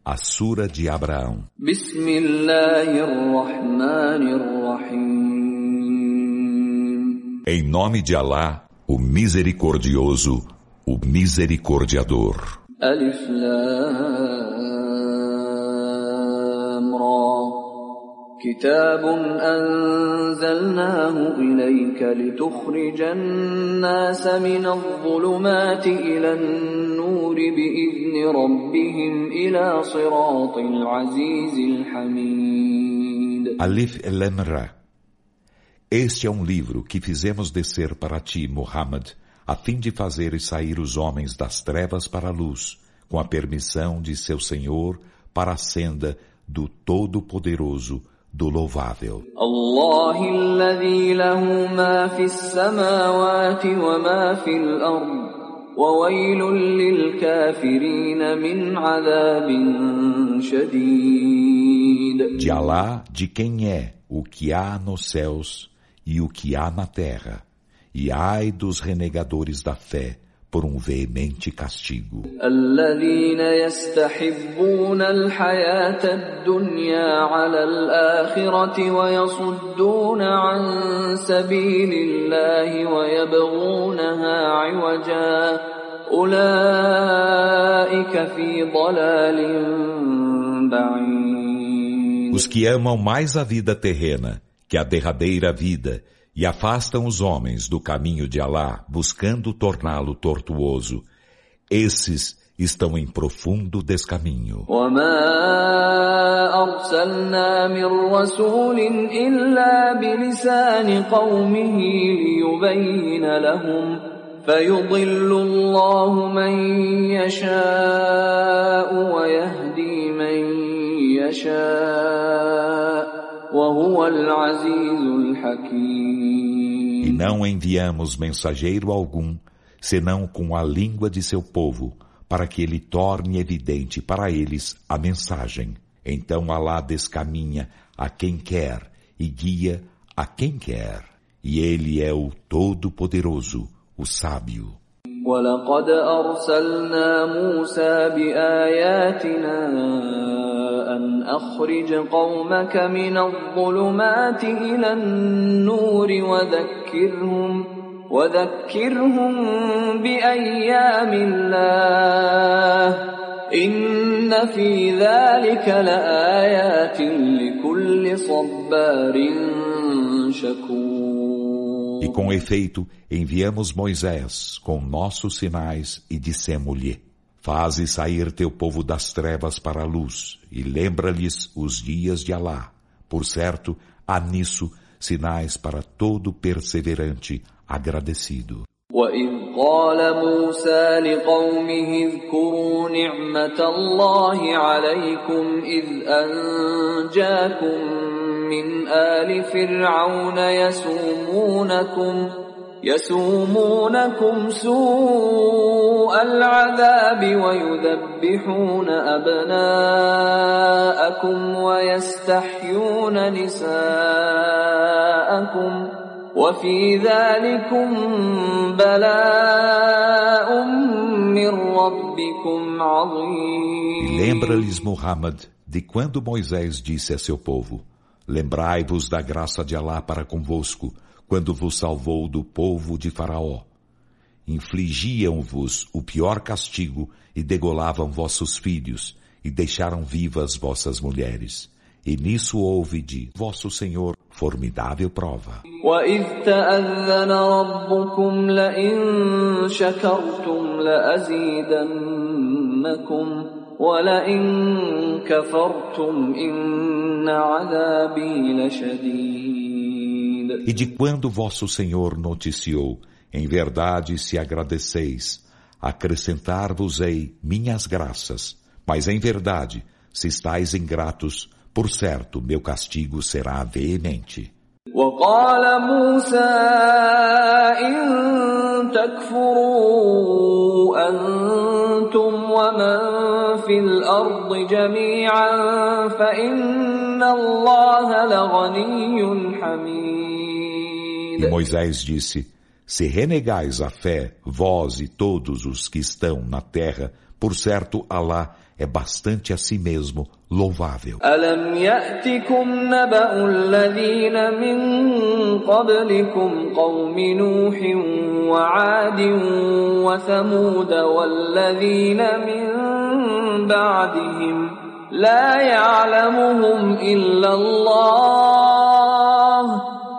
a Sura de Abraão. Em nome de Alá, o Misericordioso, o Misericordiador. Alif Lam Ra. كتاب أنزلناه إليك لتخرج الناس من الظلمات إلى النور بإذن ربهم إلى صراط العزيز الحميد. Alif Lam Ra. Este é um livro que fizemos descer para ti, Muhammad, a fim de fazeres sair os homens das trevas para a luz, com a permissão de seu Senhor, para a senda do Todo-Poderoso, do Louvável. Allah alladhi lahu ma fi as-samawati wa ma fi al-ard wa waylun lil-kafirin min 'adhabin shadid. De Alá, de quem é o que há nos céus e o que há na terra, e ai dos renegadores da fé por um veemente castigo. الذين يستحبون الحياة الدنيا على الآخرة ويصدون عن سبيل الله ويبغونها عوجا أولئك في ضلال بعيد. Os que amam mais a vida terrena que a derradeira vida e afastam os homens do caminho de Alá, buscando torná-lo tortuoso, esses estão em profundo descaminho. وَمَا أَرْسَلْنَا مِنْ رَسُولٍ إِلَّا بِلِسَانِ قَوْمِهِ لِيُبَيِّنَ لَهُمْ فَيُضِلُّ اللَّهُ مَنْ يَشَاءُ وَيَهْدِي مَنْ يَشَاءُ وَهُوَ الْعَزِيزُ الْحَكِيمُ. E não enviamos mensageiro algum, senão com a língua de seu povo, para que ele torne evidente para eles a mensagem. Então Alá descaminha a quem quer e guia a quem quer. E ele é o Todo-Poderoso, o Sábio. وَلَقَدْ أَرْسَلْنَا مُوسَى بِآيَاتِنَا أَنْ أَخْرِجْ قَوْمَكَ مِنَ الظُّلُمَاتِ إِلَى النُّورِ وَذَكِّرْهُمْ بِأَيَّامِ اللَّهِ إِنَّ فِي ذَلِكَ لَآيَاتٍ لِكُلِّ صَبَّارٍ شَكُورٍ. E com efeito, enviamos Moisés com nossos sinais e dissemo-lhe: faze sair teu povo das trevas para a luz e lembra-lhes os dias de Alá. Por certo, há nisso sinais para todo perseverante agradecido. وَإِذْ قَالَ مُوسَى لِقَوْمِهِ اذْكُرُوا نِعْمَةَ اللَّهِ عَلَيْكُمْ إِذْ أَنْجَاكُمْ من آل فرعون يسومونكم سوء العذاب ويذبحون أبناءكم ويستحيون نساءكم وفي ذلكم بلاء من ربكم عظيم. E lembra-lhes, Muhammad, de quando Moisés disse a seu povo: lembrai-vos da graça de Alá para convosco, quando vos salvou do povo de Faraó. Infligiam-vos o pior castigo e degolavam vossos filhos, e deixaram vivas vossas mulheres. E nisso houve de vosso Senhor formidável prova. وَإِذْ تَأَذَّنَ رَبُّكُمْ لَئِن شَكَرْتُمْ لَأَزِيدَنَّكُمْ وَلَئِن كَفَرْتُمْ إِنَّ عَذَابِي لَشَدِيدٌ. E de quando vosso Senhor noticiou, em verdade se agradeceis, acrescentar-vos-ei minhas graças, mas em verdade, se estáis ingratos, por certo meu castigo será veemente. وَقَالَ مُوسَى إِن تَكْفُرُوا أَنْتُمْ وَمَنْ فِي الْأَرْضِ جَمِيعًا فَإِنَّ اللَّهَ لَغَنِيٌّ حَمِيدٌ. E Moisés disse: se renegais a fé, vós e todos os que estão na terra, por certo Alá é bastante a si mesmo louvável. ألم يأتكم نبأ الذين من قبلكم قوم نوح وعاد وثمود والذين من بعدهم لا يعلمهم إلا الله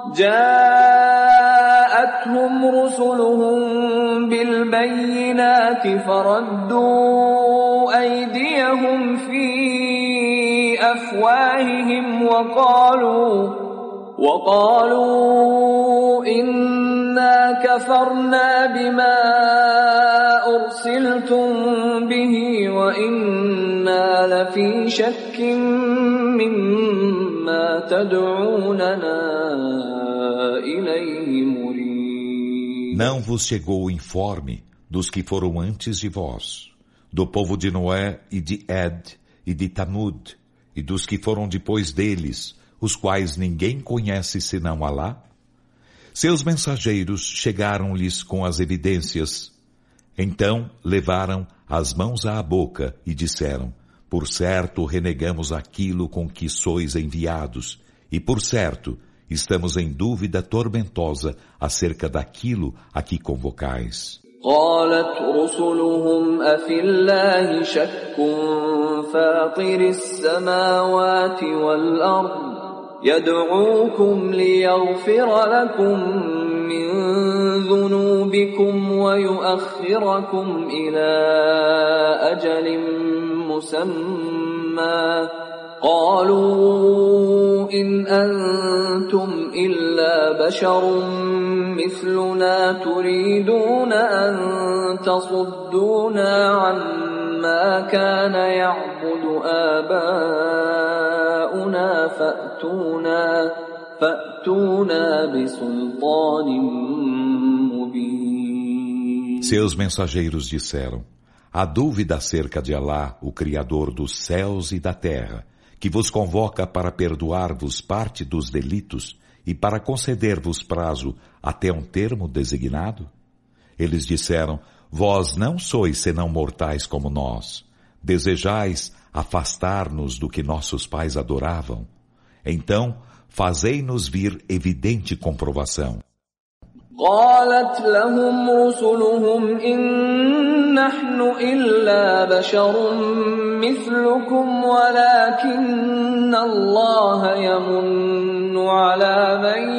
جاءتهم رسلهم بالبينات فردوا أيديهم في أفواههم وقالوا إنا كفرنا بما أرسلتم به وإنا لفي شك مما تدعوننا إليه مريب. Não vos chegou o informe dos que foram antes de vós, do povo de Noé e de Ed e de Tamud, e dos que foram depois deles, os quais ninguém conhece senão Alá? Seus mensageiros chegaram-lhes com as evidências. Então levaram as mãos à boca e disseram: por certo renegamos aquilo com que sois enviados, e por certo estamos em dúvida tormentosa acerca daquilo a que convocais. قالت رسلهم أفي الله شك فاطر السماوات والأرض يدعوكم ليغفر لكم من ذنوبكم ويؤخركم إلى أجل مسمى قالوا إن أنتم إلا بشر مثلنا تريدون أن تصدونا عما كان يعبد آباؤنا فأتونا بسلطان مبين. Seus mensageiros disseram: há dúvida acerca de Alá, o Criador dos céus e da terra, que vos convoca para perdoar-vos parte dos delitos e para conceder-vos prazo até um termo designado? Eles disseram: vós não sois senão mortais como nós. Desejais afastar-nos do que nossos pais adoravam? Então, fazei-nos vir evidente comprovação. قالت لهم رسلهم إن نحن إلا بشر مثلكم ولكن الله يمن على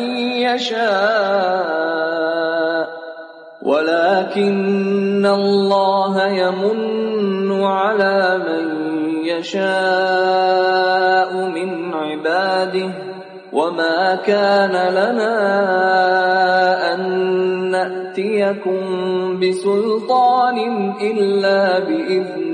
من يشاء من عباده وما كان لنا أن نأتيكم بسلطان إلا بإذن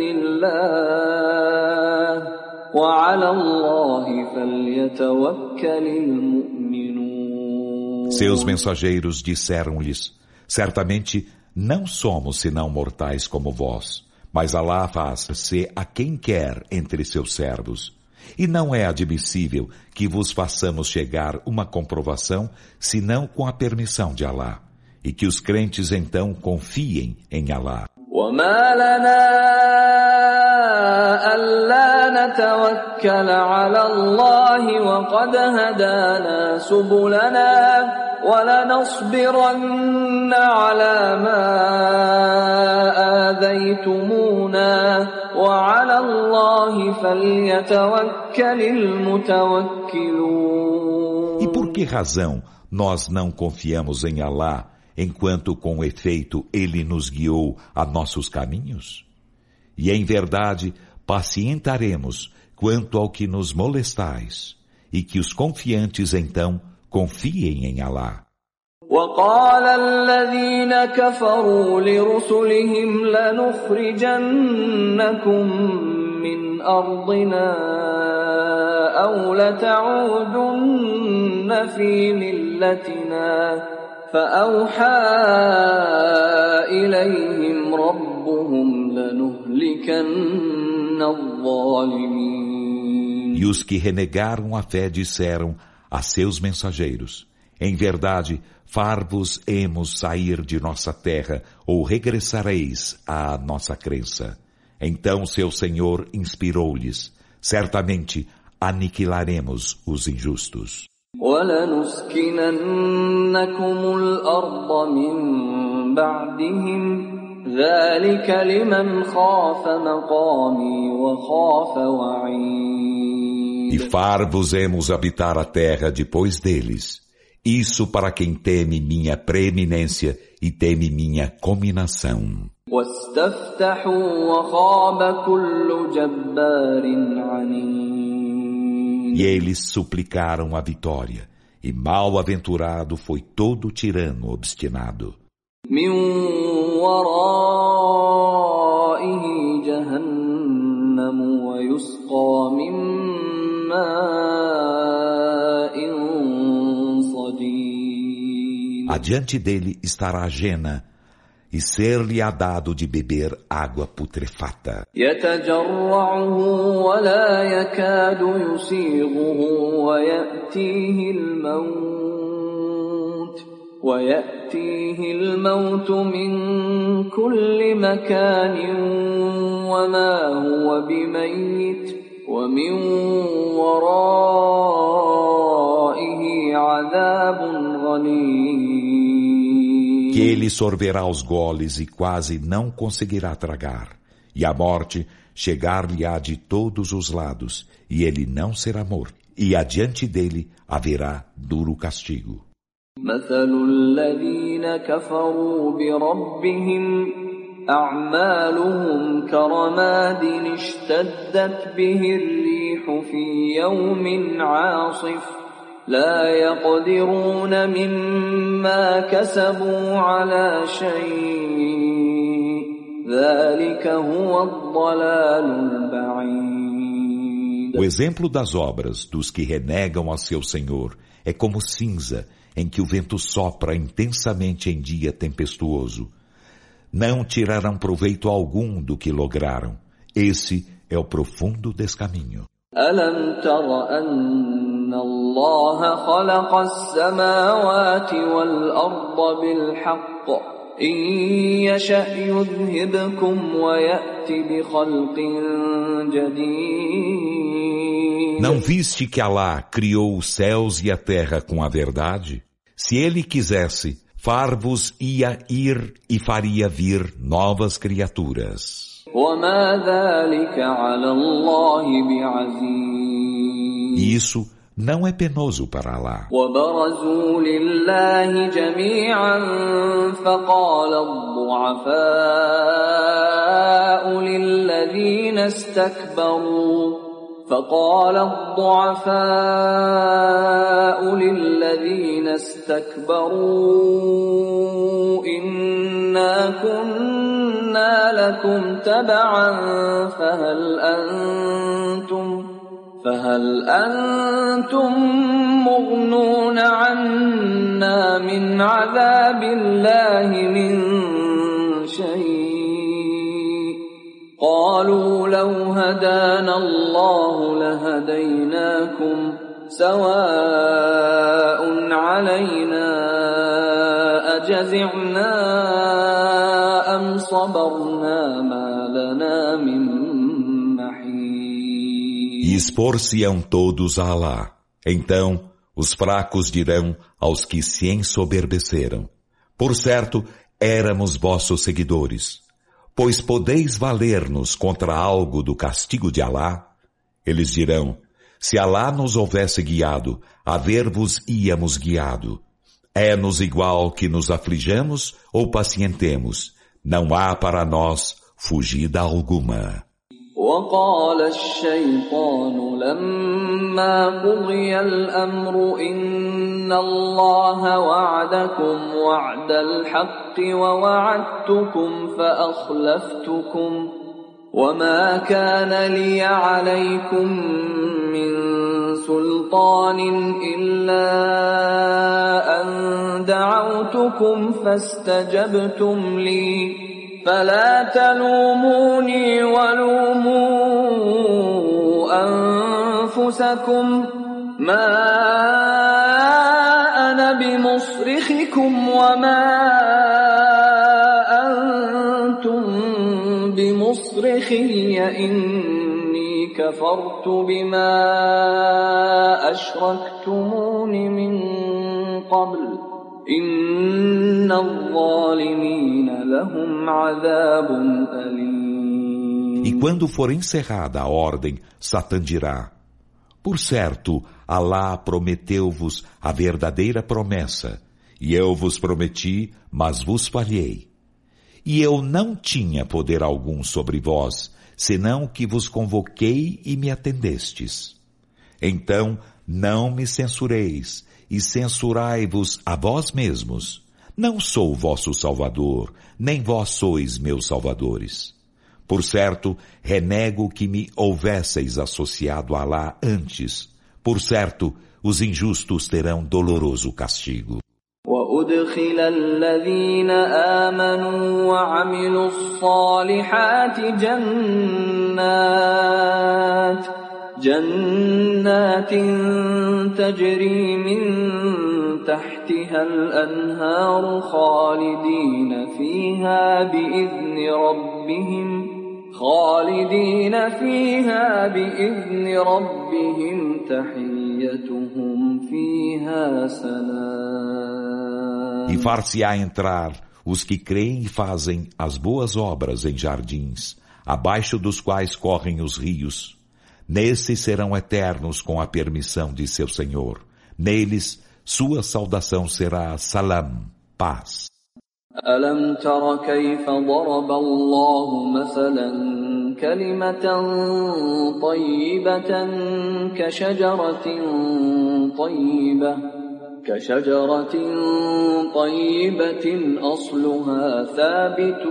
الله وعلى الله فليتوكل المؤمنون. Seus mensageiros disseram-lhes: certamente não somos senão mortais como vós, mas Alá faz-se a quem quer entre seus servos. E não é admissível que vos façamos chegar uma comprovação, senão com a permissão de Alá, e que os crentes então confiem em Alá. وما لنا ألا نتوكل على الله وقد هدانا سبلنا ولنصبرن على ما آذيتمونا وعلى الله فليتوكل المتوكلون. E por que razão nós não confiamos em Alá, enquanto com efeito Ele nos guiou a nossos caminhos? E em verdade pacientaremos quanto ao que nos molestais, e que os confiantes então confiem em Alá. وقال الذين كفروا لرسلهم لنخرجنكم من أرضنا أو لتعودن في ملتنا فأوحى إليهم ربهم لنهلكن الظالمين. E os que renegaram a fé disseram a seus mensageiros: em verdade, far-vos-emos sair de nossa terra ou regressareis à nossa crença. Então seu Senhor inspirou-lhes: certamente aniquilaremos os injustos. وَلَنُسْكِنَنَّكُمُ الْأَرْضَ مِنْ بَعْدِهِمْ ذَلِكَ لِمَنْ خَافَ مَقَامِي وَخَافَ وَعِيدِ. E far-vos-emos habitar a terra depois deles. Isso para quem teme minha preeminência e teme minha cominação. وَاسْتَفْتَحُوا وَخَابَ كُلُّ جَبَّارٍ عَنِيدٍ. E eles suplicaram a vitória, e mal-aventurado foi todo tirano obstinado. مِنْ وَرَائِهِ جَهَنَّمُ وَيُسْقَى مِنْ مَاءٍ صَدِيدٍ. Adiante dele estará Jena, e ser-lhe-á dado de beber água putrefata. يَتَجَرَّعُهُ وَلَا يَكَادُ يُسِيغُهُ وَيَأْتِيهِ الْمَوْتُ مِنْ كُلِّ مَكَانٍ وَمَا هُوَ بِمَيِّتٍ وَمِنْ وَرَائِهِ عَذَابٌ غَلِيظٌ. Que ele sorverá os goles e quase não conseguirá tragar, e a morte chegar-lhe-á de todos os lados, e ele não será morto, e adiante dele haverá duro castigo. مَثَلُ الَّذِينَ كَفَرُوا بِرَبِّهِمْ أَعْمَالُهُمْ كَرَمَادٍ اشْتَدَّتْ بِهِ الرِّيحُ فِي يَوْمٍ عَاصِفٍ لَا يَقْدِرُونَ مِمَّا كَسَبُوا عَلَى شَيْءٍ ذَلِكَ هُوَ الضَّلَالُ الْبَعِيدُ. O exemplo das obras dos que renegam a seu Senhor é como cinza em que o vento sopra intensamente em dia tempestuoso. Não tirarão proveito algum do que lograram. Esse é o profundo descaminho. أَلَمْ تَرَ أَنَّ اللَّهَ خَلَقَ السَّمَاوَاتِ وَالْأَرْضَ بِالْحَقِّ إِنْ يَشَأْ يُذْهِبْكُمْ وَيَأْتِ بِخَلْقٍ جَدِيدٍ. Não viste que Alá criou os céus e a terra com a verdade? Se ele quisesse, far-vos-ia ir e faria vir novas criaturas. وَمَا ذَلِكَ عَلَى اللَّهِ بِعَزِيزٍ. E isso não é penoso para Alá. وَبَرَزُوا لِلَّهِ جَمِيعًا فَقَالَ الضُّعَفَاءُ لِلَّذِينَ اسْتَكْبَرُوا إِنَّا كُنَّا لَكُمْ تَبَعًا فهل أنتم مغنون عنا من عذاب الله من شيء قالوا لو هدانا الله لهديناكم سواء علينا أجزعنا أم صبرنا ما لنا من E expor-se-ão todos a Alá. Então, os fracos dirão aos que se ensoberbeceram: por certo, éramos vossos seguidores. Pois podeis valer-nos contra algo do castigo de Alá? Eles dirão: se Alá nos houvesse guiado, haver-vos-íamos guiado. É-nos igual que nos aflijamos ou pacientemos. Não há para nós fugida alguma. وقال الشيطان لما قضي الأمر إن الله وعدكم وعد الحق ووعدتكم فأخلفتكم وما كان لي عليكم من سلطان إلا أن دعوتكم فاستجبتم لي فلا تلوموني ولوموا أنفسكم ما أنا بمصرخكم وما أنتم بمصرخي بمصرخي إني كفرت بما أشركتمون من قبل إن الظالمين لهم عذاب أليم. E quando for encerrada a ordem, Satã dirá: por certo, Alá prometeu-vos a verdadeira promessa, e eu vos prometi, mas vos falhei. E eu não tinha poder algum sobre vós, senão que vos convoquei e me atendestes. Então, não me censureis, e censurai-vos a vós mesmos. Não sou vosso salvador, nem vós sois meus salvadores. Por certo, renego que me houvesseis associado a Alá antes. Por certo, os injustos terão doloroso castigo. وأدخل الذين آمنوا وعملوا الصالحات جنات تجري من تحتها الأنهار خالدين فيها بإذن ربهم تحيتهم فيها سلام. E far-se-á entrar os que creem e fazem as boas obras em jardins, abaixo dos quais correm os rios. Nesses serão eternos com a permissão de seu Senhor. Neles, sua saudação será salam, paz. ألم تر كيف ضرب الله مثلا كلمة طيبة كشجرة طيبة أصلها ثابت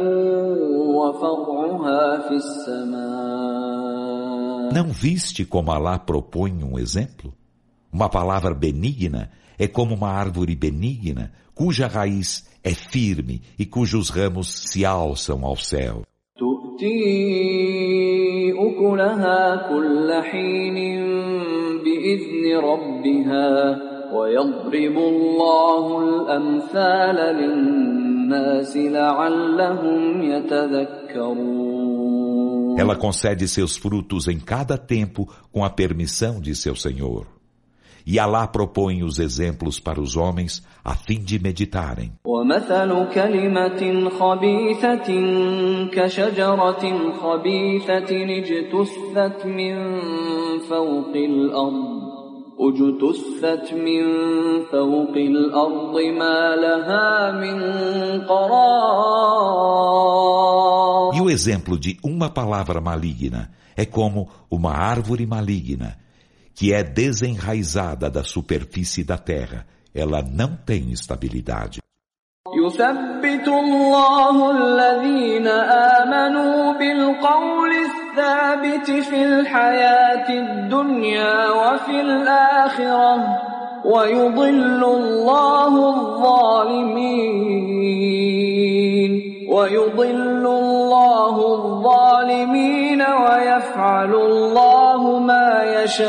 وفرعها في السماء. Não viste como Alá propõe um exemplo? Uma palavra benigna é como uma árvore benigna, cuja raiz é firme e cujos ramos se alçam ao céu. تؤتي أكلها كل حين بإذن ربها ويضرب الله الأمثال للناس لعلهم يتذكرون. Ela concede seus frutos em cada tempo com a permissão de seu Senhor. E Alá propõe os exemplos para os homens a fim de meditarem. وَمَثَلُ كَلِمَةٍ خَبِيثَةٍ كَشَجَرَةٍ خَبِيثَةٍ اجْتُثَّتْ مِنْ فَوْقِ الْأَرْضِ مَا لَهَا مِنْ قَرَارٍ. E o exemplo de uma palavra maligna é como uma árvore maligna, que é desenraizada da superfície da terra. Ela não tem estabilidade. يثبت الله الذين آمنوا بالقول الثابت في الحياة الدنيا وفي الآخرة ويضل الله الظالمين ويفعل الله ما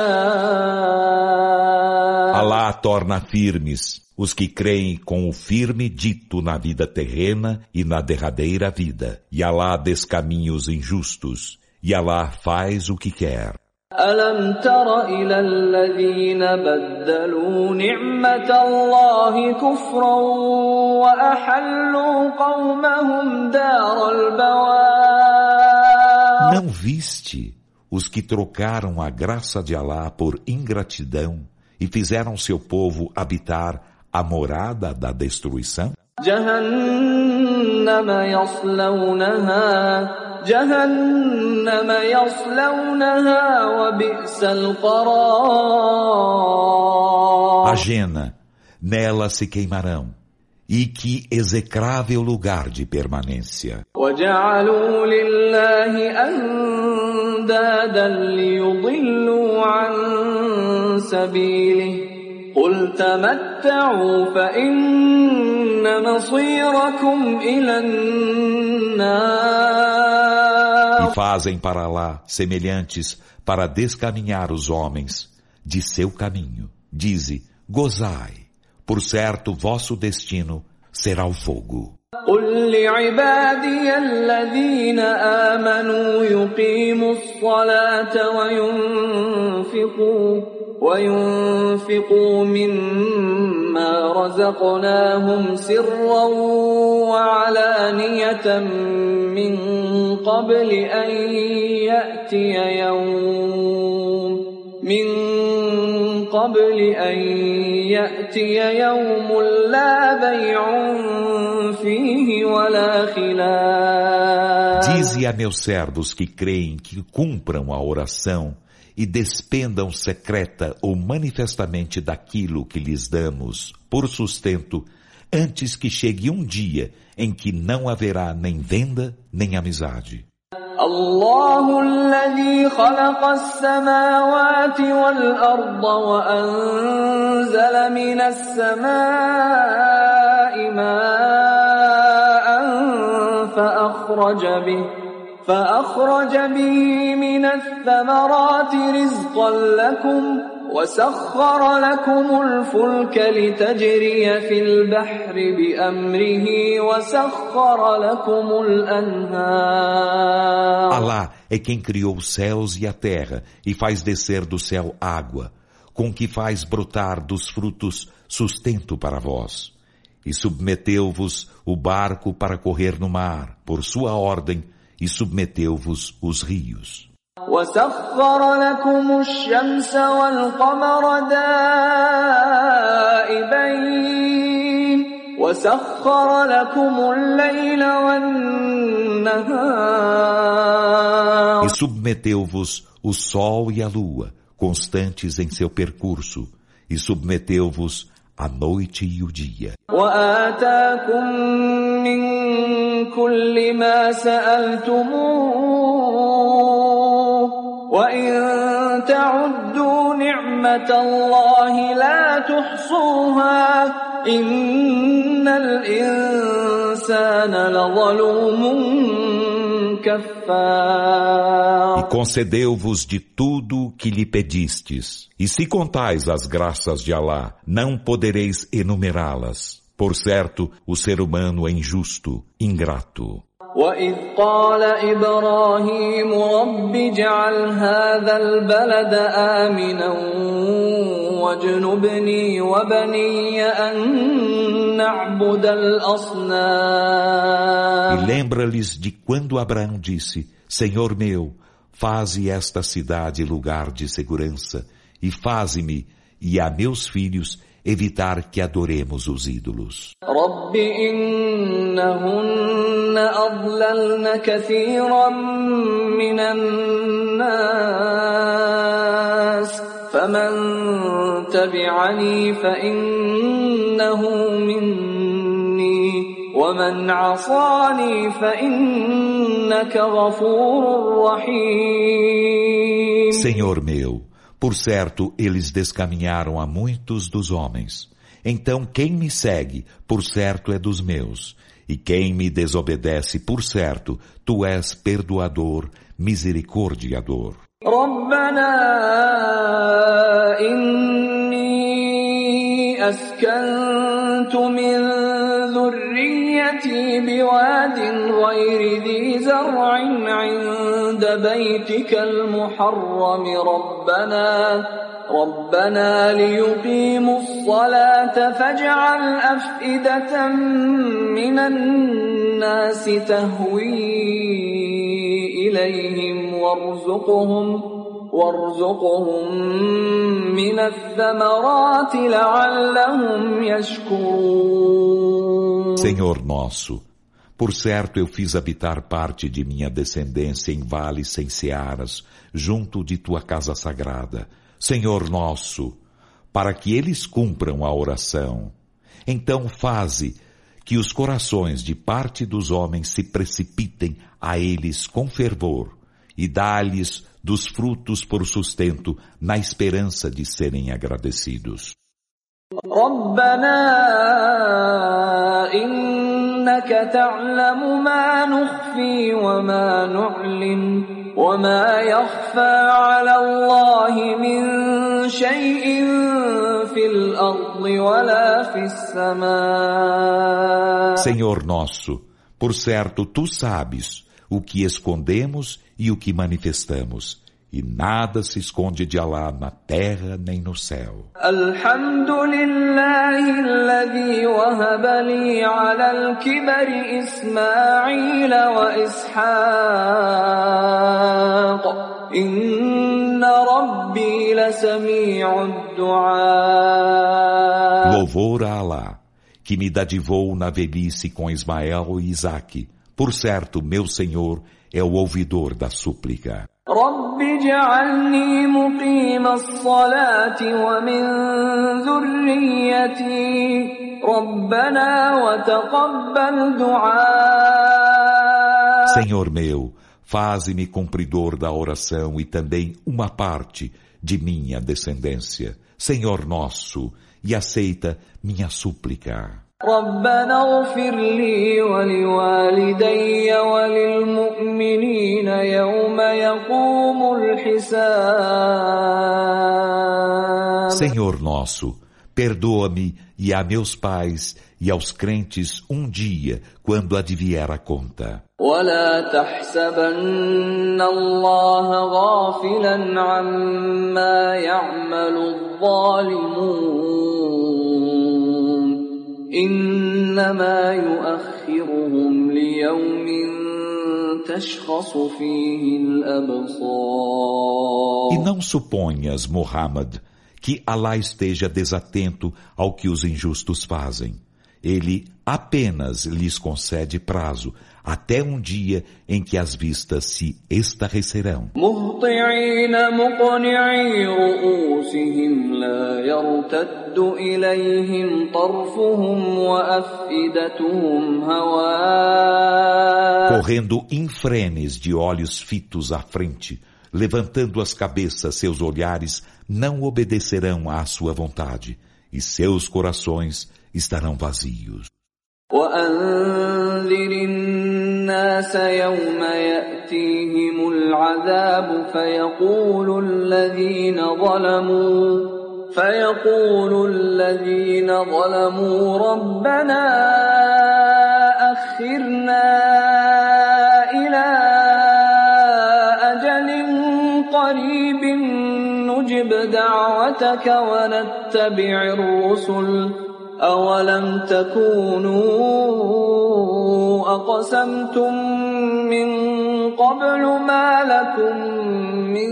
يشاء. Alá torna firmes os que creem com o firme dito na vida terrena e na derradeira vida. E Alá descaminha os injustos. E Alá faz o que quer. ألم تر إلى الذين بدلوا نعمة الله كفرا وأحلوا قومهم دار البوار. Não viste os que trocaram a graça de Alá por ingratidão e fizeram seu povo habitar a morada da destruição? جهنم يصلونها وبئس القرار. A Jena, nela se queimarão, e que execrável lugar de permanência. وجعلوا لله أندادا ليضلوا عن سبيله قل تمتعوا فإن مصيركم إلى النار. E fazem para Alá semelhantes para descaminhar os homens de seu caminho. Dize, gozai, por certo vosso destino será o fogo. قل لعبادي الذين آمنوا يقيموا الصلاة وينفقوا مما رزقناهم سرا وعلانية من قبل أن يأتي يوم لا بيع فيه ولا خلال. Dize a meus servos que creem que cumpram a oração e despendam secreta ou manifestamente daquilo que lhes damos por sustento, antes que chegue um dia em que não haverá nem venda nem amizade. الله الذي خلق السماوات والأرض وأنزل من السماء ماء فأخرج به من الثمرات رزقا لكم وسخر لكم الفلك لتجري في البحر بأمره وسخر لكم الأنهار. Alá é quem criou os céus e a terra e faz descer do céu água, com que faz brotar dos frutos sustento para vós. E submeteu-vos o barco para correr no mar, por sua ordem, e submeteu-vos os rios. وسخر لكم الشمس والقمر دائبين وسخر لكم الليل والنهار. E submeteu-vos o sol e a lua, constantes em seu percurso, e submeteu-vos a noite e o dia. وآتاكم من كل ما سألتموه وَإِن تَعُدُّوا نِعْمَةَ اللَّهِ لَا تُحْصُوهَا إِنَّ الْإِنسَانَ لَظَلُومٌ كَفَّارٌ. E concedeu-vos de tudo que lhe pedistes. E se contais as graças de Alá, não podereis enumerá-las. Por certo, o ser humano é injusto, ingrato. وَإِذْ قَالَ إِبْرَاهِيمُ رَبِّ اجْعَلْ هَذَا الْبَلَدَ آمِنًا وَاجْنُبْنِي وَبَنِيَّ أَن نَّعْبُدَ الْأَصْنَامَ. E lembra-lhes de quando Abraão disse: Senhor meu, faze esta cidade lugar de segurança, e faze-me e a meus filhos evitar que adoremos os ídolos. رَبِّ إِنَّهُنَّ أَضْلَلْنَ كَثِيرًا مِنَ النَّاسِ فَمَن تَبِعَنِي فَإِنَّهُ مِنِّي وَمَنْ عَصَانِي فَإِنَّكَ غَفُورٌ رَحِيمٌ. Senhor meu, por certo, eles descaminharam a muitos dos homens. Então quem me segue, por certo, é dos meus. E quem me desobedece, por certo, tu és perdoador, misericordiador. رَبَّنَا إِنِّي أَسْكَنْتُ مِنْ ذُرِّيَّتِي بِوَادٍ غَيْرِ ذِي زَرْعٍ عِنْدَ بَيْتِكَ الْمُحَرَّمِ رَبَّنَا لِيُقِيمُوا الصَّلَاةَ فَاجْعَلْ أَفْئِدَةً مِنَ النَّاسِ تَهْوِي إِلَيْهِمْ وارزقهم من الثمرات لعلهم يشكرون. Senhor nosso, por certo eu fiz habitar parte de minha descendência em vales sem searas, junto de tua casa sagrada, Senhor nosso, para que eles cumpram a oração. Então faze que os corações de parte dos homens se precipitem a eles com fervor, e dá-lhes dos frutos por sustento, na esperança de serem agradecidos. رَبَّنَا إِنَّكَ تَعْلَمُ مَا نُخْفِي وَمَا نُعْلِنُ وَمَا يَخْفَى عَلَى اللَّهِ مِنْ شَيْءٍ في الأرض ولا في السماء. Senhor nosso, por certo, tu sabes o que escondemos e o que manifestamos, e nada se esconde de Alá na terra nem no céu. الحمد لله الذي وهب لي على الكبر إسماعيل وإسحاق إن ربي لسميع الدعاء. Louvor a Alá, que me dadivou na velhice com Ismael e Isaque. Por certo, meu Senhor é o ouvidor da súplica. رب اجعلني مقيم الصلاة ومن ذريتي ربنا وتقبل دعاء. Senhor meu, faze-me cumpridor da oração e também uma parte de minha descendência. Senhor nosso, e aceita minha súplica. ربنا اغفر لي ولوالدي وللمؤمنين يوم يقوم الحساب. Senhor nosso, perdoa-me e a meus pais e aos crentes dia, quando advier a conta. ولا تحسبن الله غافلا عما يعمل الظالمون إنما يؤخرهم ليوم تشخص فيه الأبصار. E não suponhas, Muhammad, que Alá esteja desatento ao que os injustos fazem. Ele apenas lhes concede prazo, até dia em que as vistas se estarrecerão. مهطعين مقنعي رؤوسهم لا يرتد إليهم طرفهم وأفئدتهم هواء. Correndo infrenes de olhos fitos à frente, levantando as cabeças, seus olhares não obedecerão à sua vontade, e seus corações estarão vazios. وأنذر الناس يوم يأتيهم العذاب فيقول الذين ظلموا ربنا أخرنا إلى أجل قريب نجب دعوتك ونتبع الرسل أولم تكونوا أقسمتم من قبل ما لكم من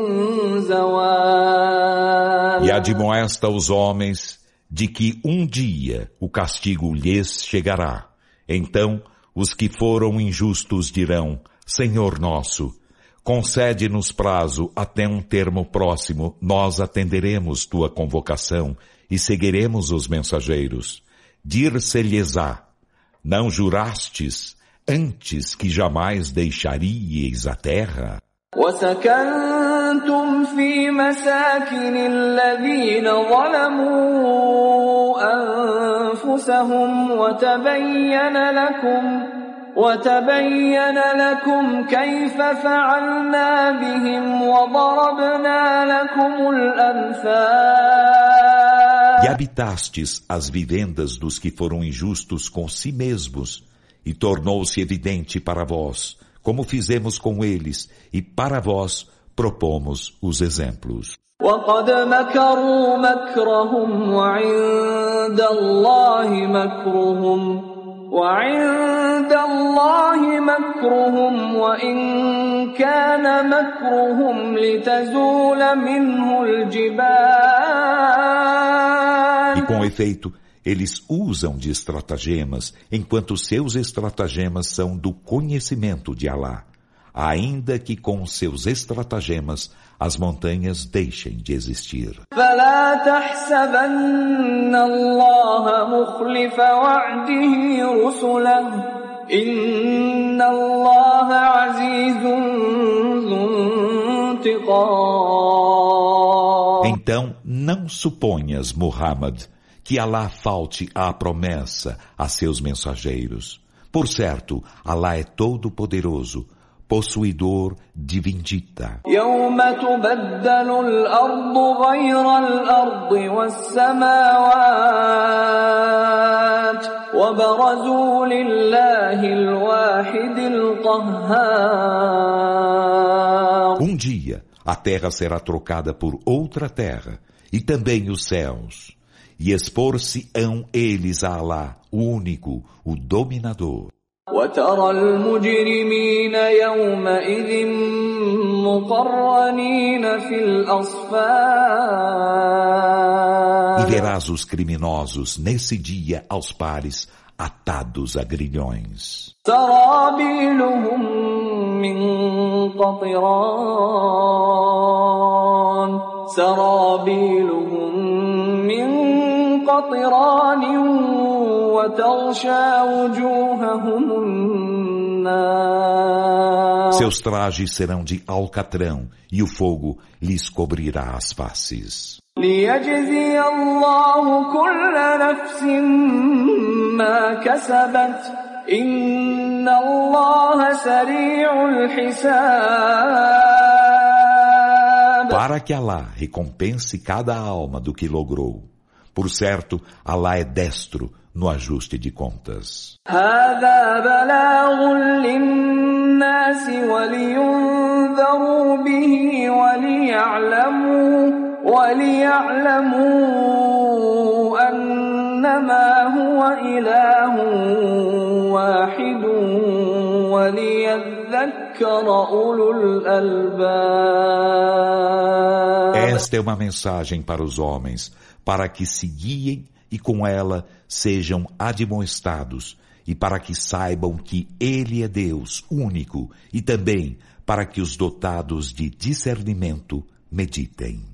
زوال. E admoesta os homens de que dia o castigo lhes chegará. Então os que foram injustos dirão: Senhor nosso, concede-nos prazo até um termo próximo, nós atenderemos tua convocação e seguiremos os mensageiros. Dir-se-lhes-á: não jurastes antes que jamais deixaríeis a terra? وسكنتم في مساكن الذين ظلموا أنفسهم وتبين لكم كيف فعلنا بهم وضربنا لكم الأمثال. E habitastes as vivendas dos que foram injustos com si mesmos, e tornou-se evidente para vós, como fizemos com eles, e para vós propomos os exemplos. وقد مكروا مكرهم وعند الله مكرهم وإن كان مكرهم لتزول منه الجبال. E com efeito, eles usam de estratagemas, enquanto seus estratagemas são do conhecimento de Alá, ainda que com seus estratagemas as montanhas deixem de existir. فلا تحسبن الله مخلف وعده رسله إن الله عزيز ذو انتقام. Então, não suponhas, Muhammad, que Alá falte à promessa a seus mensageiros. Por certo, Alá é todo-poderoso, possuidor de vindita. يوم تبدل الأرض غير الأرض والسماوات وبرزوا لله الواحد القهار. Dia, a terra será trocada por outra terra, e também os céus, e expor-se-ão eles a Alá, o único, o dominador. وترى المجرمين يومئذ مقرنين في الأصفاد. E verás os criminosos nesse dia aos pares, atados a grilhões. سرابيلهم من قطران سرابيلهم من قطران وتغشى وجوههم النار. Seus trajes serão de alcatrão e o fogo lhes cobrirá as faces. ليجزي الله كل نفس ما كسبت إن الله سريع الحساب. Para que Alá recompense cada alma do que logrou. Por certo, Alá é destro no ajuste de contas. هذا بلاغ للناس ولينذروا به وليعلموا أنما هو إله واحد وليذكر أولو الألباب. Esta é uma mensagem para os homens, para que se guiem e com ela sejam admoestados, e para que saibam que Ele é Deus único, e também para que os dotados de discernimento meditem.